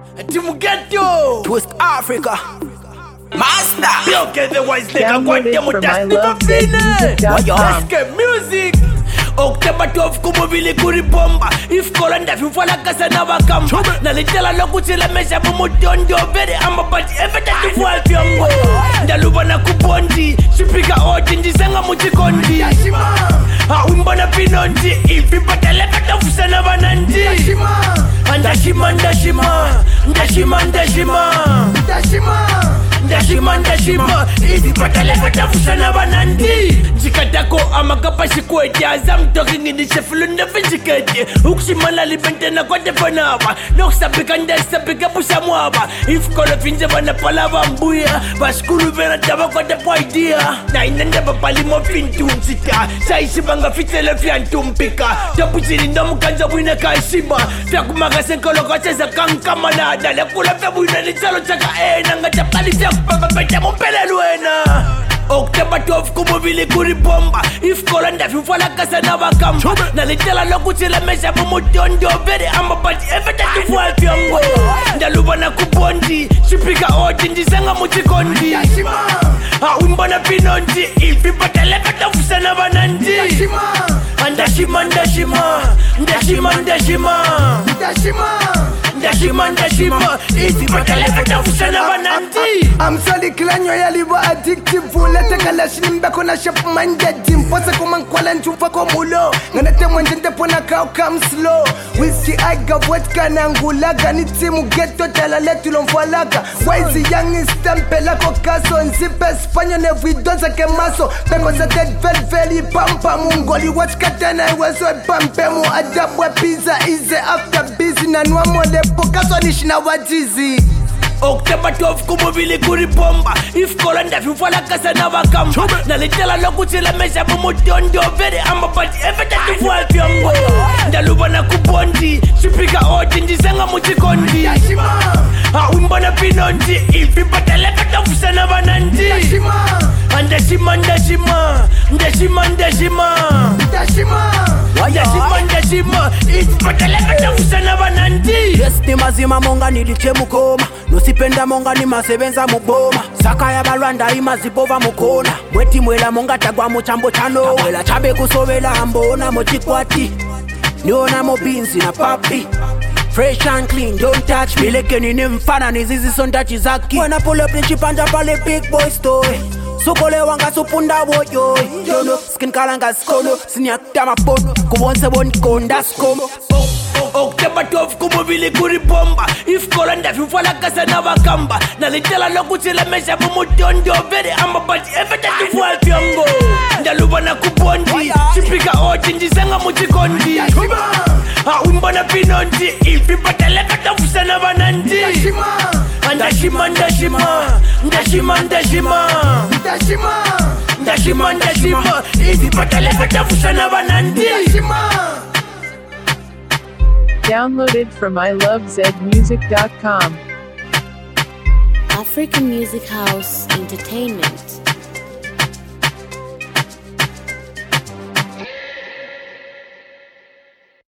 Team get you Twist Africa Master. Yo, get the wise nigga. Download it from Let's get music. October 12 kumuvili kuribomba if kolanda fifala kasa na bakamba nalitela lokutila mesha bumutondo very ambabati everything to fall pyongo ndalubana kubondi shipika odi ndisenga mutikondi umbona pinonji ifipatele katafusana banandi ndashima ifipatele katafusana banandi jikatako amakapashi kwetyaza I'm talking in the shuffle and the vindicate. Uximala libentena kwa depanaba. Noxabika and Sabika Pusamwaba. If Colofinjavana Palava Mbuya, Baskulu Vera Tabaka the idea. Nine and never Palimo Fintumsita. Saisibanga Fitelefian Tumpika. Tapuchi in Domkans of Winaka Shiba. Takumagas and Colocas a Kankamana. The Kula Fabuina, the Salotaka, and the Palisa Papa Pelaluena. October 12 kumuvili kuribomba if kolanda fifala kasa na bakamba nalitela lokutila mesha bumutondo very ambabati everything to fall pyongo ndalubana kubondi shipika odi ndisenga mutikondi umbona pinonji ifipatele katafusana banandi ndashima ifipatele katafusana banandi amsali kilanyo yalibo addictive fulete kalashini mbeko na shop minded impose kumankwala nchumfa komulo nganete mwenjente pona kao come slow whisky aiga vodka na ngulaga ni timu ghetto talaletu lomfalaga waizi young stampela kokaso nzipe Spanya nevidonza kemaso beko za dead velveli pampa mungoli watch katana iwezo pampemu adabwe pizza ize after busy na nwamo lepo kaso nishina wajizi October 12 kumuvili kuribomba if kolanda fifala kasa na bakamba nalitela lokutila mesha bumutondo very ambabati everything to fall pyongo ndalubana kubondi shipika odi ndisenga mutikondi umbona pinonji ifipatele katafusana banandi ndashima ifipatele katafusana banandi Yesti mazima monga niliche mukoma Nosipenda monga ni masebenza muboma Saka ya balwanda imazipova mukona Mweti mwela monga tagwa muchambo chano Mwela chabe kusovela ambona mochikwati Niona mobinzi na papi Fresh and clean, don't touch me Leke nini mfana nizizi sondachi zaki When I pull up ni chipanda pale big boy story Sukole wanga supunda woyo Yono, skin kalanga skono Sinyakta mapono Kuwonse boni konda skomo October 12 kumuvili kuribomba if kolanda fifala kasa na bakamba nalitela lokutila mesha bumutondo very ambabati everything to fall pyongo ndalubana kubondi shipika odi ndisenga mutikondi umbona pinonji ifipatele katafusana banandi ndashima ifipatele katafusana banandi Downloaded from ilovezmusic.com. African Music House Entertainment.